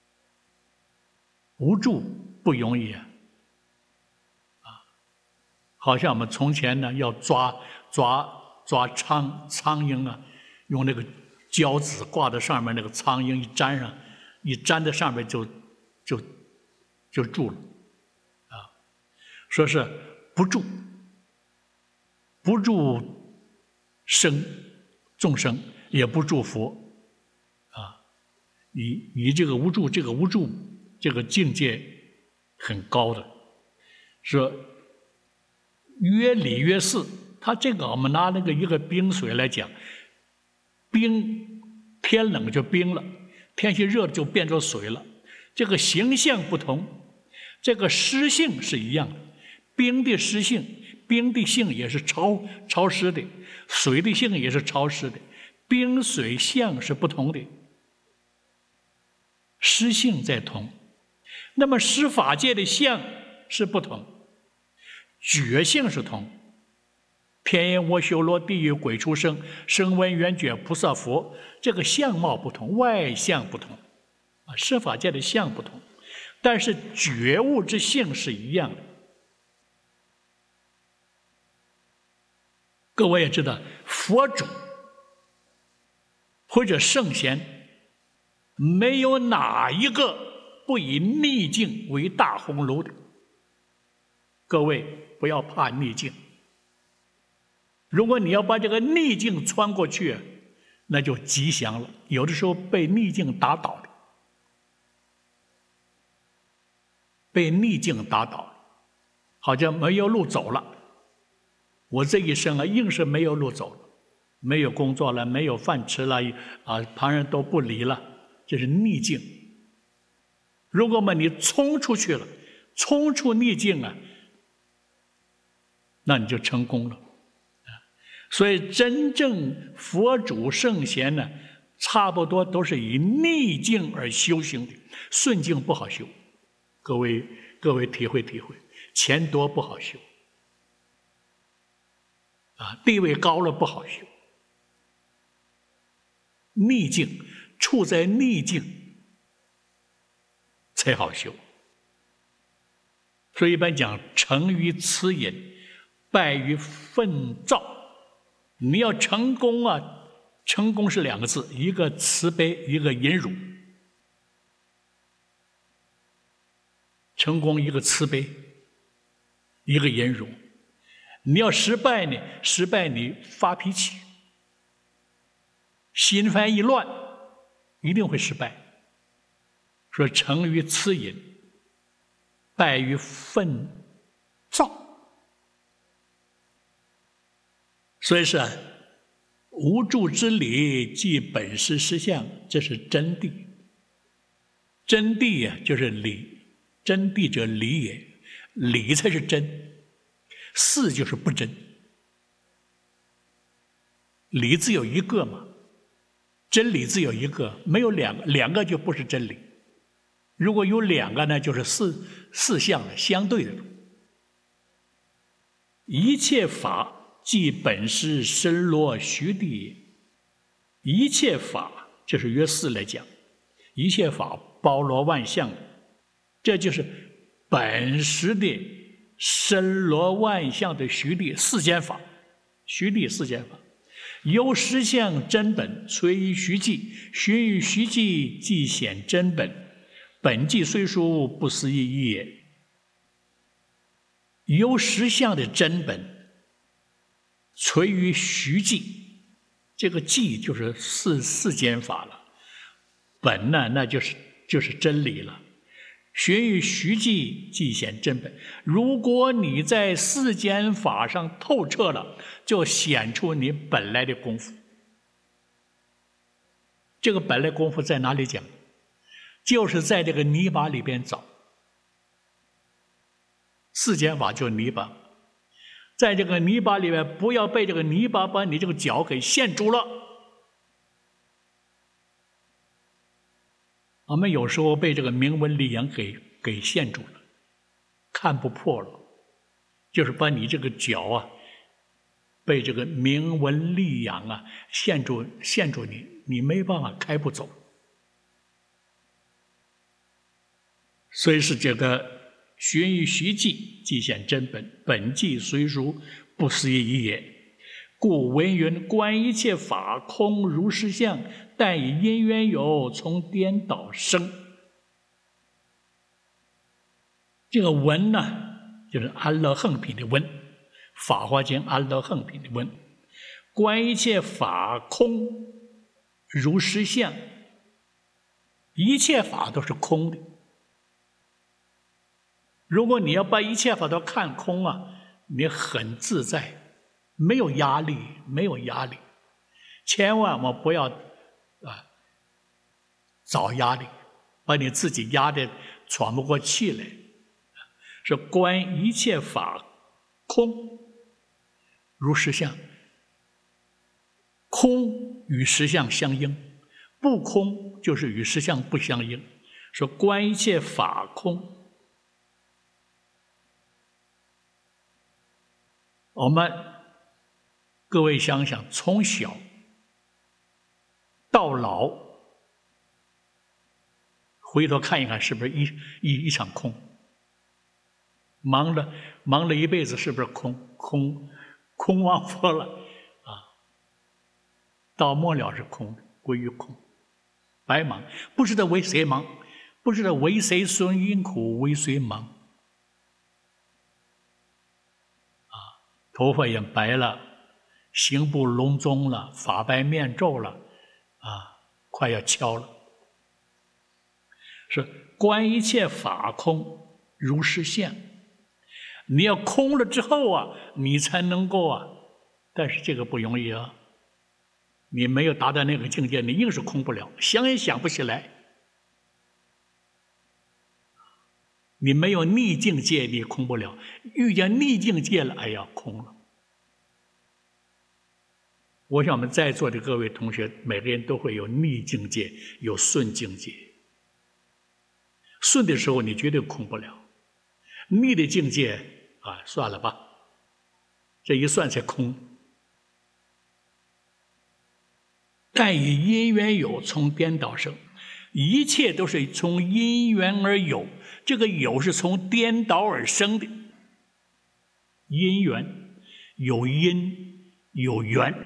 无住不容易啊！啊，好像我们从前呢要抓抓抓苍苍蝇啊，用那个胶纸挂在上面，那个苍蝇一粘上，一粘在上面就就就住了，啊，说是不住，不住生众生，也不住佛，啊，你你这个无住，这个无住，这个境界很高的，说曰理曰事，他这个我们拿那个一个冰水来讲。冰天冷就冰了，天气热就变成水了。这个形象不同，这个湿性是一样的。冰的湿性，冰的性也是潮潮湿的，水的性也是潮湿的。冰水相是不同的，湿性在同。那么十法界的相是不同，觉性是同。天眼我修罗地狱鬼畜生，声闻缘觉菩萨佛，这个相貌不同，外相不同，啊，十法界的相不同，但是觉悟之性是一样的。各位也知道，佛主或者圣贤，没有哪一个不以逆境为大红炉的。各位不要怕逆境。如果你要把这个逆境穿过去，那就吉祥了。有的时候被逆境打倒的，被逆境打倒，好像没有路走了。我这一生啊，硬是没有路走了，没有工作了，没有饭吃了，啊，旁人都不理了，这是逆境。如果嘛，你冲出去了，冲出逆境啊，那你就成功了。所以真正佛主圣贤呢，差不多都是以逆境而修行的，顺境不好修。各位各位体会体会，钱多不好修，啊，地位高了不好修。逆境，处在逆境才好修。所以一般讲，成于慈隐，败于愤躁。你要成功啊，成功是两个字，一个慈悲，一个忍辱。成功一个慈悲，一个忍辱。你要失败呢，失败你发脾气，心烦意乱，一定会失败。说成于慈隐，败于愤躁。所以是啊，无住之理，即本师实相，这是真谛。真谛呀，就是理。真谛者理也，理才是真，事就是不真。理只有一个嘛，真理只有一个，没有两个，两个就不是真理。如果有两个呢，就是四四项的相对的。一切法即本师深罗虚谛也，一切法这是约四来讲，一切法包罗万象，这就是本实的深罗万象的虚谛世间法，虚谛世间法，由实相真本，随于虚寂，循于虚寂，即显真本。本寂虽殊，不思议也。由实相的真本，随于虚寂，这个寂就是世世间法了，本呢，那就是就是真理了。循于虚寂，即显真本。如果你在世间法上透彻了，就显出你本来的功夫。这个本来功夫在哪里讲？就是在这个泥巴里边找。世间法就是泥巴，在这个泥巴里面，不要被这个泥巴把你这个脚给陷住了。我们有时候被这个名闻利养给给陷住了，看不破了，就是把你这个脚啊，被这个名闻利养啊陷住陷住你，你没办法开不走。所以是这个循于虚寂，即显真本。本寂虽殊，不思议也。故文云：观一切法空如实相，但以因缘有，从颠倒生。这个文呢，就是安乐横品的文，《法华经》安乐横品的文。观一切法空如实相，一切法都是空的。如果你要把一切法都看空啊，你很自在。没有压力，没有压力，千万我不要啊找压力，把你自己压得喘不过气来。是观一切法空如实相，空与实相相应，不空就是与实相不相应。说观一切法空，我们。各位想想，从小到老，回头看一看，是不是一一一场空？忙了忙了一辈子，是不是空空空忘佛了啊？到末了是空，归于空，白忙，不知道为谁忙，不知道为谁损因苦，为谁忙啊？头发也白了。行不隆中了，发白面皱了，啊，快要敲了。是观一切法空如实相，你要空了之后啊，你才能够啊，但是这个不容易啊。你没有达到那个境界，你硬是空不了，想也想不起来。你没有逆境界，你空不了；遇见逆境界了，哎呀，空了。我想我们在座的各位同学，每个人都会有逆境界，有顺境界。顺的时候你绝对空不了，逆的境界啊，算了吧，这一算才空。但以因缘有，从颠倒生，一切都是从因缘而有，这个有是从颠倒而生的。因缘有因有缘。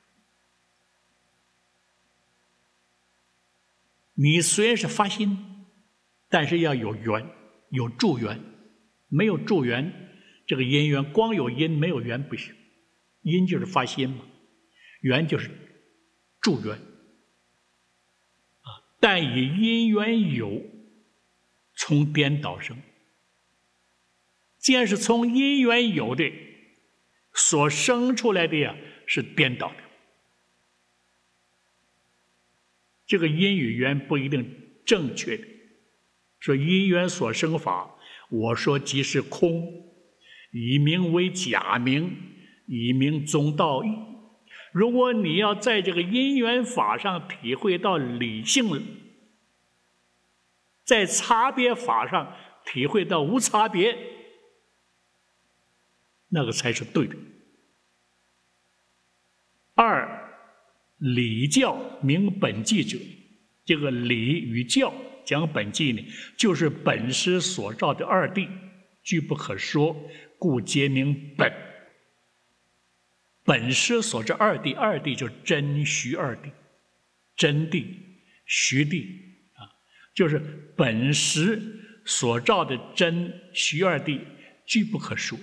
你虽然是发心，但是要有缘，有助缘。没有助缘，这个因缘光有因没有缘不行。因就是发心嘛，缘就是助缘。啊，但以因缘有，从颠倒生。既然是从因缘有的，所生出来的呀是颠倒的。这个因与缘不一定正确的，说因缘所生法，我说即是空，以名为假名，以名宗道义。如果你要在这个因缘法上体会到理性，在差别法上体会到无差别，那个才是对的。二， 礼教明本纪者，这个礼与教讲本纪呢，就是本师所造的二谛，俱不可说，故皆名本。本师所造二谛，二谛就是真虚二谛，真谛、虚谛啊，就是本师所造的真虚二谛，俱不可说。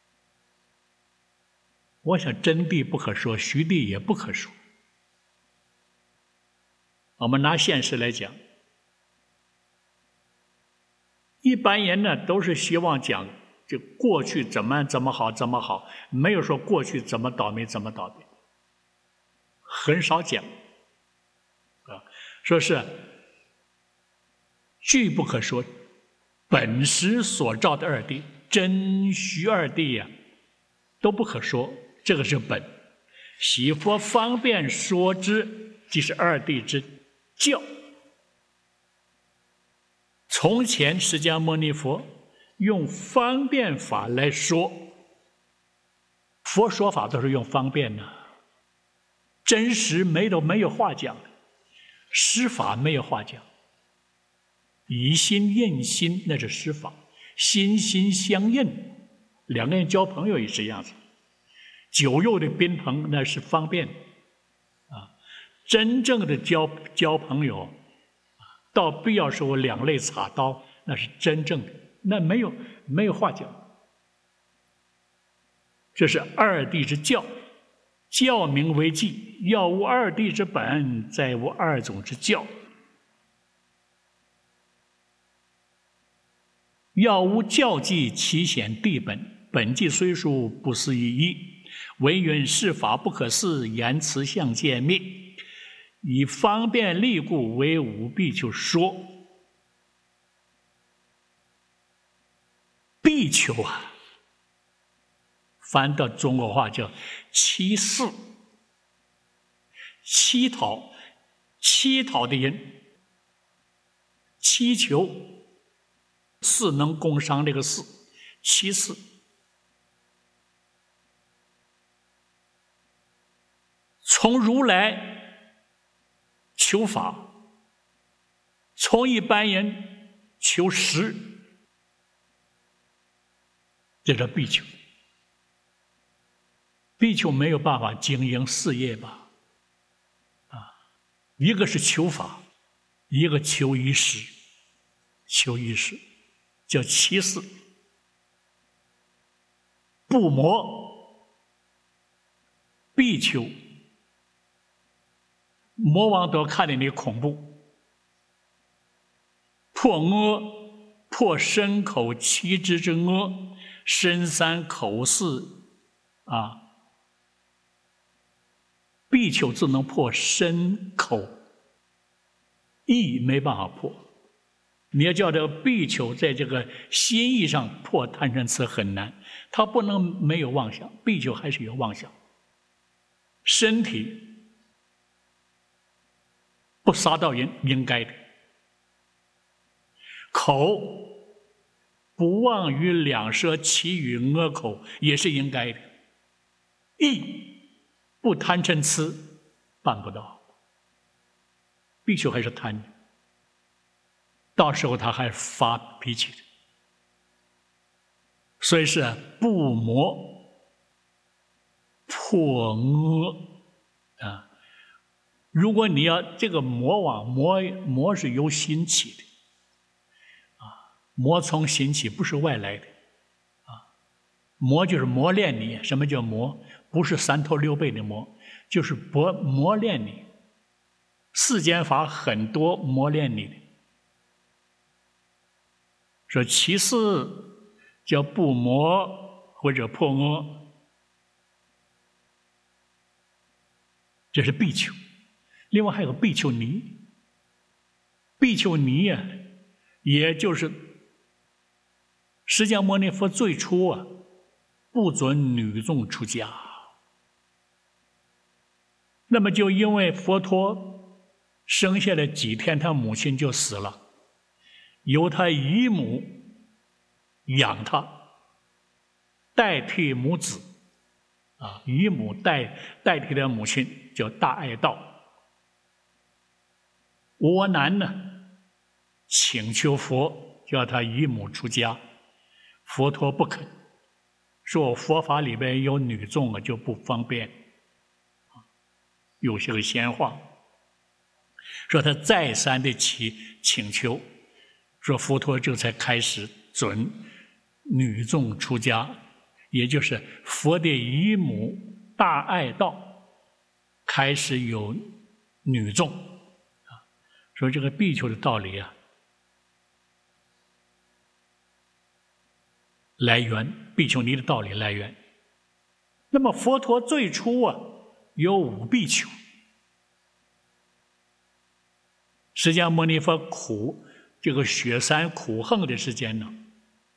我想真谛不可说，虚谛也不可说。我们拿现实来讲，一般人呢都是希望讲就过去怎么怎么好怎么好，没有说过去怎么倒霉怎么倒霉，很少讲啊，说是俱不可说，本师所造的二谛，真虚二谛呀、啊，都不可说。这个是本，喜佛方便说之，即是二谛之教。从前释迦牟尼佛用方便法来说，佛说法都是用方便的，真实没有没有话讲，实法没有话讲。以心印心，那是实法，心心相印，两个人交朋友也是一样子。酒肉的宾朋那是方便啊，真正的交交朋友，到必要时候两肋插刀，那是真正的，那没有没有话讲。这是二谛之教，教名为纪，要无二谛之本，再无二种之教。要无教纪，其显谛本。本纪虽殊，不思一义。唯云是法不可思，言辞相见灭。以方便利故，为五比丘说。比丘啊，翻到中国话叫乞士，乞讨，乞讨的人，祈求，士能工商这个士，乞士。从如来求法，从一般人求实，这叫比丘。比丘没有办法经营事业吧？啊，一个是求法，一个求一时，求一时叫乞士。不魔比丘。魔王都看见你恐怖，破恶，破身口七支之恶，身三口四啊，比丘只能破身口，意没办法破。你要叫这个比丘在这个心意上破贪嗔痴很难，他不能没有妄想，比丘还是有妄想，身体。不杀到人应该的，口不妄于两舌，绮语恶口也是应该的，意不贪嗔痴办不到，比丘还是贪的，到时候他还发脾气的，所以是不魔破恶啊。如果你要这个魔王，魔魔是由心起的，啊，魔从心起，不是外来的，啊，魔就是磨练你。什么叫魔？不是三头六臂的魔，就是磨磨练你。世间法很多磨练你的。说其次叫不魔或者破恶，这是比丘。另外还有比丘尼，比丘尼呀、啊，也就是释迦牟尼佛最初啊，不准女众出家。那么就因为佛陀生下来几天，他母亲就死了，由他姨母养他，代替母子啊，姨母代代替他母亲。 叫大爱道。窝囊呢，请求佛叫他姨母出家，佛陀不肯，说佛法里边有女众啊，就不方便。有些个闲话，说他再三的祈请求，说佛陀这才开始准女众出家，也就是佛的姨母大爱道开始有女众啊。说这个比丘的道理啊，来源比丘尼的道理来源。那么佛陀最初啊有五比丘。释迦牟尼佛苦这个雪山苦横的时间呢，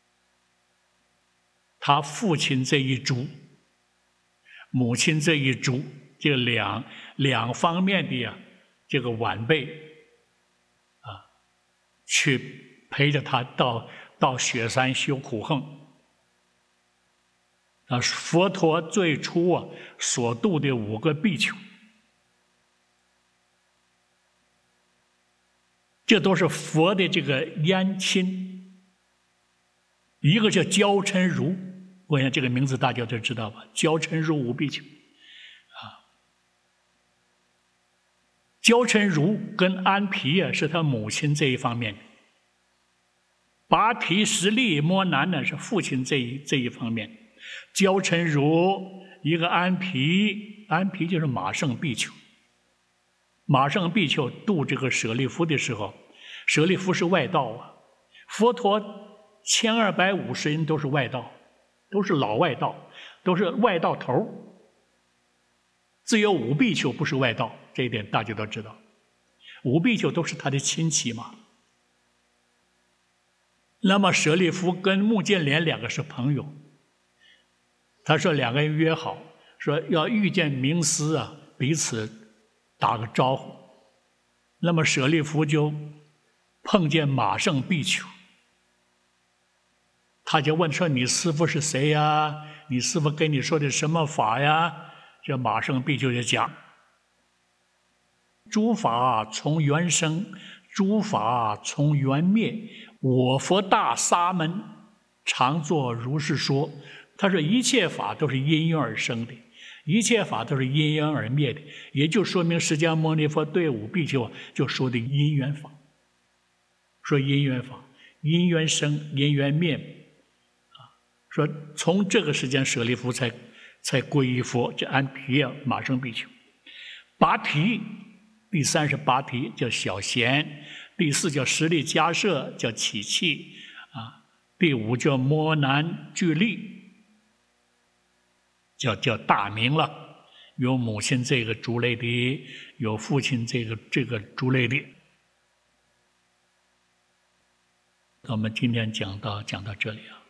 他父亲这一族，母亲这一族，这两两方面的呀、啊，这个晚辈啊，去陪着他到到雪山修苦横。啊，佛陀最初啊所度的五个比丘，这都是佛的这个姻亲。一个叫焦嗔如，我想这个名字大家都知道吧？焦嗔如五比丘啊，焦嗔如跟安毗啊是他母亲这一方面，拔提实力摩难呢是父亲这一这一方面。焦嗔如一个安毗，安毗就是马胜比丘。马胜比丘度这个舍利弗的时候，舍利弗是外道啊，佛陀千二百五十人都是外道，都是老外道，都是外道头。只有五比丘不是外道，这一点大家都知道。五比丘都是他的亲戚嘛。那么舍利弗跟目犍连两个是朋友。他说两个人约好，说要遇见名师啊，彼此打个招呼。那么舍利弗就碰见马胜比丘，他就问说：“你师父是谁呀？你师父跟你说的什么法呀？”这马胜比丘就讲：“诸法从缘生，诸法从缘灭。我佛大沙门常作如是说。”他说一切法都是因缘而生的，一切法都是因缘而灭的，也就说明释迦牟尼佛对五比丘就说的因缘法，说因缘法，因缘生，因缘灭，啊，说从这个时间舍利弗才才皈依佛，这安毗啊，马胜比丘。拔提第三是拔提，叫小贤；第四叫实力迦摄，叫起气啊；第五叫摩难俱利。叫叫大名了，有母亲这个族类的，有父亲这个这个族类的。我们今天讲到讲到这里啊。